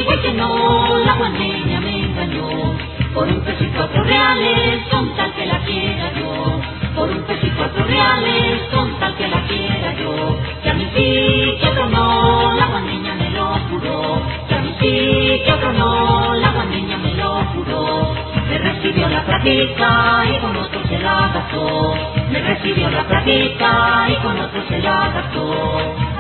fue que no, la guaneña me engañó. Por un peso y 4 reales, con tal que la quiera yo. Por un peso y 4 reales, con tal que la quiera yo. Que a mí sí, que otro no, la guaneña me lo juró. Que a mí sí, que otro no, la guaneña me lo juró. Me recibió la platica y con otro se la gastó. Me recibió la platica y con otro se la gastó.